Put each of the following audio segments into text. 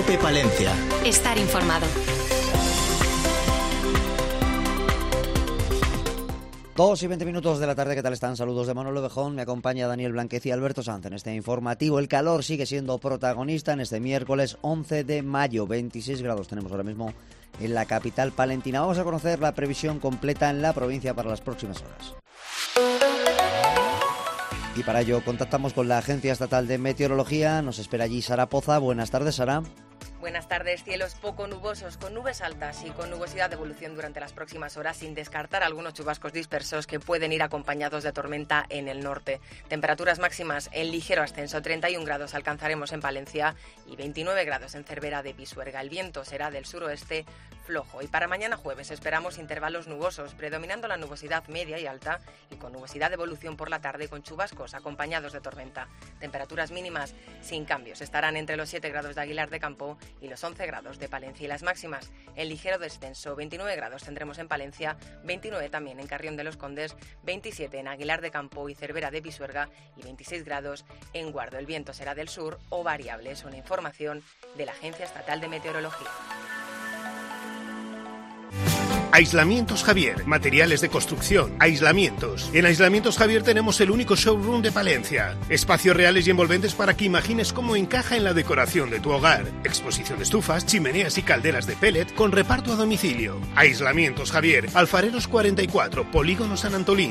COPE Palencia. Estar informado. 2:20 de la tarde, ¿qué tal están? Saludos de Manolo Bejón, me acompaña Daniel Blánquez y Alberto Sanz en este informativo. El calor sigue siendo protagonista en este miércoles 11 de mayo, 26 grados tenemos ahora mismo en la capital palentina. Vamos a conocer la previsión completa en la provincia para las próximas horas. Y para ello contactamos con la Agencia Estatal de Meteorología, nos espera allí Sara Poza. Buenas tardes, Sara. Buenas tardes, cielos poco nubosos, con nubes altas y con nubosidad de evolución durante las próximas horas, sin descartar algunos chubascos dispersos que pueden ir acompañados de tormenta en el norte. Temperaturas máximas en ligero ascenso, 31 grados alcanzaremos en Palencia y 29 grados en Cervera de Pisuerga. El viento será del suroeste flojo y para mañana jueves esperamos intervalos nubosos, predominando la nubosidad media y alta y con nubosidad de evolución por la tarde con chubascos acompañados de tormenta. Temperaturas mínimas sin cambios, estarán entre los 7 grados de Aguilar de Campo y los 11 grados de Palencia, y las máximas en ligero descenso, 29 grados tendremos en Palencia, 29 también en Carrión de los Condes, 27 en Aguilar de Campo y Cervera de Pisuerga y 26 grados en Guardo. El viento será del sur o variable, es una información de la Agencia Estatal de Meteorología. Aislamientos Javier, materiales de construcción, aislamientos. En Aislamientos Javier tenemos el único showroom de Palencia. Espacios reales y envolventes para que imagines cómo encaja en la decoración de tu hogar. Exposición de estufas, chimeneas y calderas de pellet con reparto a domicilio. Aislamientos Javier, Alfareros 44, Polígono San Antolín.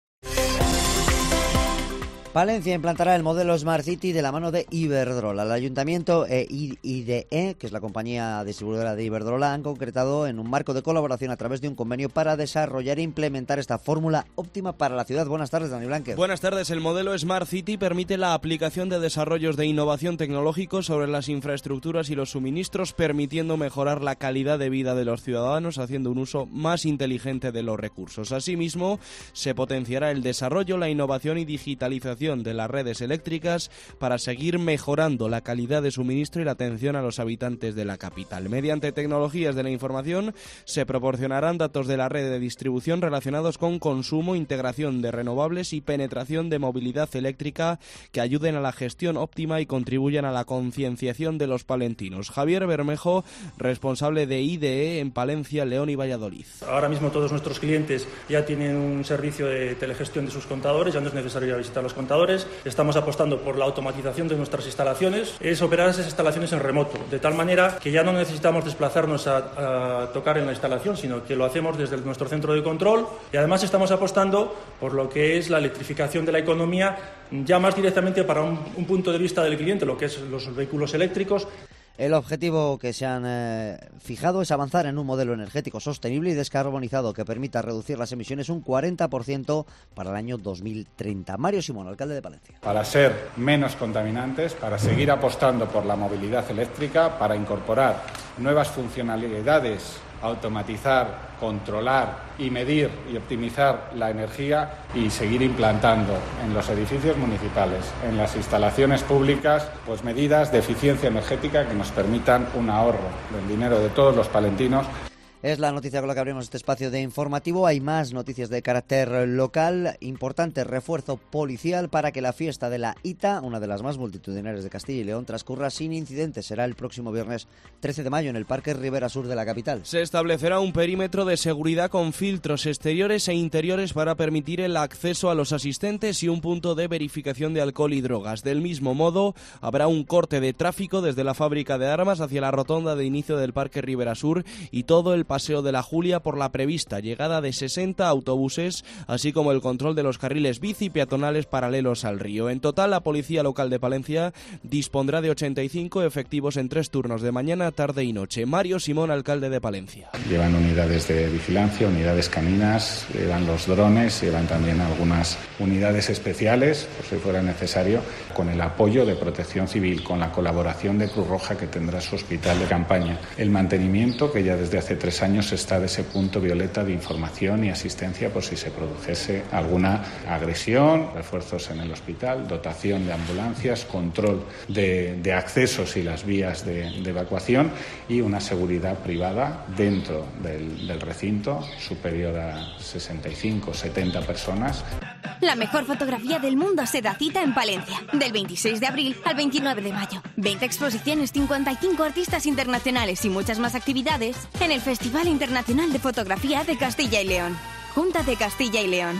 Palencia implantará el modelo Smart City de la mano de Iberdrola. El Ayuntamiento e IDE, que es la compañía distribuidora de Iberdrola, han concretado en un marco de colaboración a través de un convenio para desarrollar e implementar esta fórmula óptima para la ciudad. Buenas tardes, Dani Blánquez. Buenas tardes. El modelo Smart City permite la aplicación de desarrollos de innovación tecnológico sobre las infraestructuras y los suministros, permitiendo mejorar la calidad de vida de los ciudadanos, haciendo un uso más inteligente de los recursos. Asimismo, se potenciará el desarrollo, la innovación y digitalización de las redes eléctricas para seguir mejorando la calidad de suministro y la atención a los habitantes de la capital. Mediante tecnologías de la información se proporcionarán datos de la red de distribución relacionados con consumo, integración de renovables y penetración de movilidad eléctrica que ayuden a la gestión óptima y contribuyan a la concienciación de los palentinos. Javier Bermejo, responsable de IDE en Palencia, León y Valladolid. Ahora mismo todos nuestros clientes ya tienen un servicio de telegestión de sus contadores, ya no es necesario ir a visitar los contadores. Estamos apostando por la automatización de nuestras instalaciones, es operar esas instalaciones en remoto, de tal manera que ya no necesitamos desplazarnos a tocar en la instalación, sino que lo hacemos desde nuestro centro de control, y además estamos apostando por lo que es la electrificación de la economía, ya más directamente para un punto de vista del cliente, lo que es los vehículos eléctricos. El objetivo que se han fijado es avanzar en un modelo energético sostenible y descarbonizado que permita reducir las emisiones un 40% para el año 2030. Mario Simón, alcalde de Palencia. Para ser menos contaminantes, para seguir apostando por la movilidad eléctrica, para incorporar nuevas funcionalidades, automatizar, controlar y medir y optimizar la energía y seguir implantando en los edificios municipales, en las instalaciones públicas, pues medidas de eficiencia energética que nos permitan un ahorro del dinero de todos los palentinos. Es la noticia con la que abrimos este espacio de informativo. Hay más noticias de carácter local. Importante refuerzo policial para que la fiesta de la ITA, una de las más multitudinarias de Castilla y León, transcurra sin incidentes. Será el próximo viernes 13 de mayo en el Parque Ribera Sur de la capital. Se establecerá un perímetro de seguridad con filtros exteriores e interiores para permitir el acceso a los asistentes y un punto de verificación de alcohol y drogas. Del mismo modo, habrá un corte de tráfico desde la fábrica de armas hacia la rotonda de inicio del Parque Ribera Sur y todo el Paseo de la Julia por la prevista llegada de 60 autobuses, así como el control de los carriles bici peatonales paralelos al río. En total, la Policía Local de Palencia dispondrá de 85 efectivos en 3 turnos de mañana, tarde y noche. Mario Simón, alcalde de Palencia. Llevan unidades de vigilancia, unidades caninas, llevan los drones, llevan también algunas unidades especiales, por si fuera necesario, con el apoyo de Protección Civil, con la colaboración de Cruz Roja, que tendrá su hospital de campaña, el mantenimiento, que ya desde hace 3 3 años está de ese punto violeta de información y asistencia por si se produjese alguna agresión, refuerzos en el hospital, dotación de ambulancias, control de accesos y las vías de evacuación y una seguridad privada dentro del recinto superior a 65 o 70 personas. La mejor fotografía del mundo se da cita en Palencia, del 26 de abril al 29 de mayo. 20 exposiciones, 55 artistas internacionales y muchas más actividades en el Festival Internacional de Fotografía de Castilla y León. Junta de Castilla y León.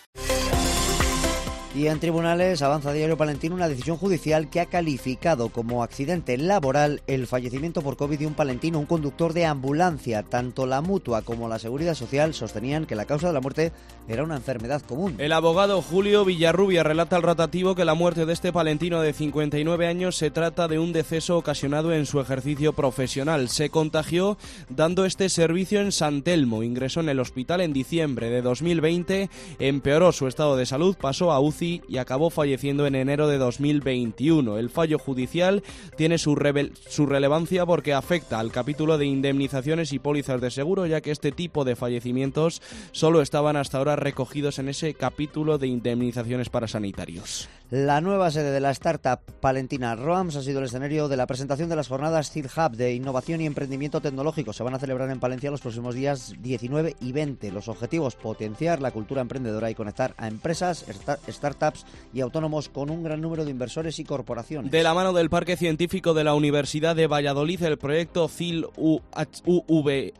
Y en tribunales avanza Diario Palentino una decisión judicial que ha calificado como accidente laboral el fallecimiento por COVID de un palentino, un conductor de ambulancia. Tanto la Mutua como la Seguridad Social sostenían que la causa de la muerte era una enfermedad común. El abogado Julio Villarrubia relata al rotativo que la muerte de este palentino de 59 años se trata de un deceso ocasionado en su ejercicio profesional. Se contagió dando este servicio en San Telmo, ingresó en el hospital en diciembre de 2020, empeoró su estado de salud, pasó a UCI y acabó falleciendo en enero de 2021. El fallo judicial tiene su relevancia porque afecta al capítulo de indemnizaciones y pólizas de seguro, ya que este tipo de fallecimientos solo estaban hasta ahora recogidos en ese capítulo de indemnizaciones para sanitarios. La nueva sede de la startup palentina ROAMS ha sido el escenario de la presentación de las jornadas Seed Hub de innovación y emprendimiento tecnológico. Se van a celebrar en Palencia los próximos días 19 y 20. Los objetivos: potenciar la cultura emprendedora y conectar a empresas, startups y autónomos con un gran número de inversores y corporaciones. De la mano del Parque Científico de la Universidad de Valladolid, el proyecto CIL-HUB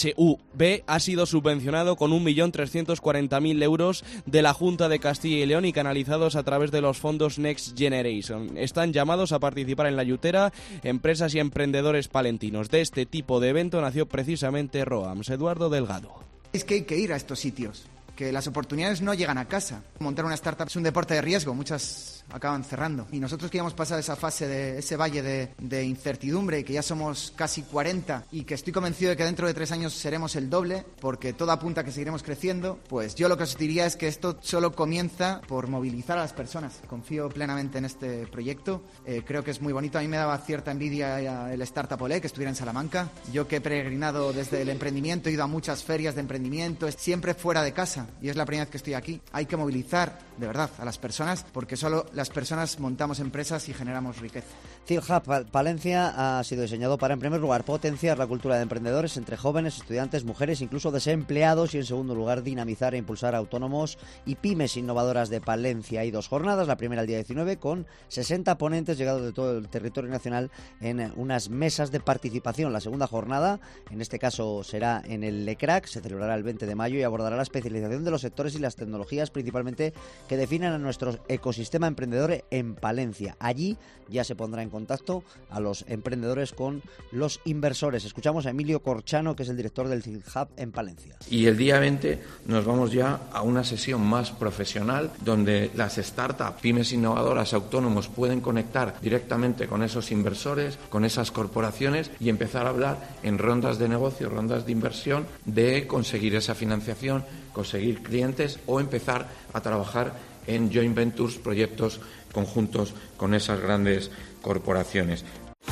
ha sido subvencionado con 1.340.000 euros de la Junta de Castilla y León y canalizados a través de los fondos Next Generation. Están llamados a participar en la Yutera empresas y emprendedores palentinos. De este tipo de evento nació precisamente ROAMS. Eduardo Delgado. Es que hay que ir a estos sitios, que las oportunidades no llegan a casa. Montar una startup es un deporte de riesgo, muchas acaban cerrando. Y nosotros que ya hemos pasado esa fase de ese valle de incertidumbre, y que ya somos casi 40 y que estoy convencido de que dentro de 3 años seremos el doble, porque todo apunta a que seguiremos creciendo, pues yo lo que os diría es que esto solo comienza por movilizar a las personas. Confío plenamente en este proyecto, creo que es muy bonito. A mí me daba cierta envidia el Startup Olé, que estuviera en Salamanca. Yo que he peregrinado desde el emprendimiento, he ido a muchas ferias de emprendimiento, siempre fuera de casa, y es la primera vez que estoy aquí. Hay que movilizar, de verdad, a las personas, porque solo las personas montamos empresas y generamos riqueza. Seed Hub Palencia ha sido diseñado para, en primer lugar, potenciar la cultura de emprendedores entre jóvenes, estudiantes, mujeres, incluso desempleados, y en segundo lugar, dinamizar e impulsar a autónomos y pymes innovadoras de Palencia. Hay 2 jornadas, la primera el día 19 con 60 ponentes llegados de todo el territorio nacional en unas mesas de participación. La segunda jornada, en este caso será en el LECRAC, se celebrará el 20 de mayo y abordará la especialización de los sectores y las tecnologías principalmente que definen a nuestro ecosistema emprendedor en Palencia. Allí ya se pondrá en contacto a los emprendedores con los inversores. Escuchamos a Emilio Corchano, que es el director del Seed Hub en Palencia. Y el día 20 nos vamos ya a una sesión más profesional donde las startups, pymes innovadoras, autónomos pueden conectar directamente con esos inversores, con esas corporaciones y empezar a hablar en rondas de negocio, rondas de inversión, de conseguir esa financiación, conseguir clientes o empezar a trabajar en joint ventures, proyectos conjuntos con esas grandes corporaciones.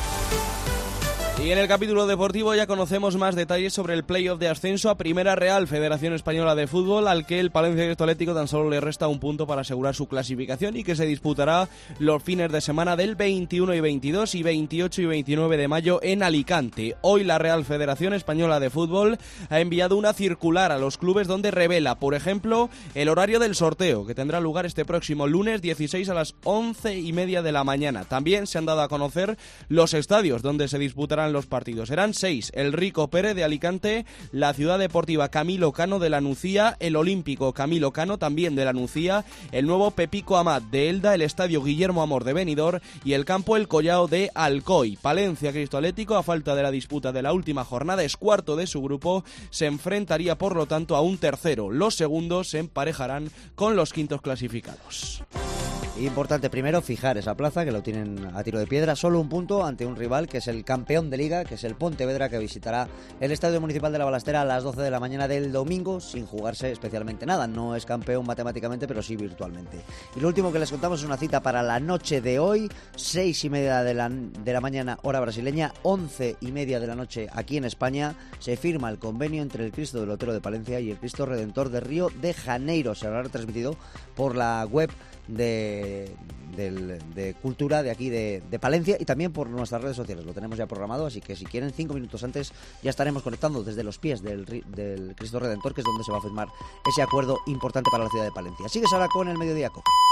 Y en el capítulo deportivo ya conocemos más detalles sobre el playoff de ascenso a Primera Real, Federación Española de Fútbol, al que el Palencia Atlético tan solo le resta un punto para asegurar su clasificación y que se disputará los fines de semana del 21 y 22 y 28 y 29 de mayo en Alicante. Hoy la Real Federación Española de Fútbol ha enviado una circular a los clubes donde revela, por ejemplo, el horario del sorteo, que tendrá lugar este próximo lunes 16 a las 11:30 de la mañana. También se han dado a conocer los estadios donde se disputarán los partidos. Serán 6: el Rico Pérez de Alicante, la Ciudad Deportiva Camilo Cano de la Nucía, el Olímpico Camilo Cano también de la Nucía, el nuevo Pepico Amat de Elda, el Estadio Guillermo Amor de Benidorm y el Campo El Collao de Alcoy. Palencia Cristo Atlético, a falta de la disputa de la última jornada, es cuarto de su grupo, se enfrentaría por lo tanto a un tercero. Los segundos se emparejarán con los quintos clasificados. Importante primero fijar esa plaza, que lo tienen a tiro de piedra, solo un punto ante un rival que es el campeón de Liga, que es el Pontevedra, que visitará el Estadio Municipal de La Balastera a las 12 de la mañana del domingo, sin jugarse especialmente nada. No es campeón matemáticamente, pero sí virtualmente. Y lo último que les contamos es una cita para la noche de hoy, 6:30 de la mañana hora brasileña, 11:30 de la noche aquí en España. Se firma el convenio entre el Cristo del Otero de Palencia y el Cristo Redentor de Río de Janeiro. Será retransmitido por la web de Cultura de aquí de Palencia y también por nuestras redes sociales. Lo tenemos ya programado, así que si quieren 5 minutos antes ya estaremos conectando desde los pies del Cristo Redentor, que es donde se va a firmar ese acuerdo importante para la ciudad de Palencia. Sigues ahora con el Mediodía Cope.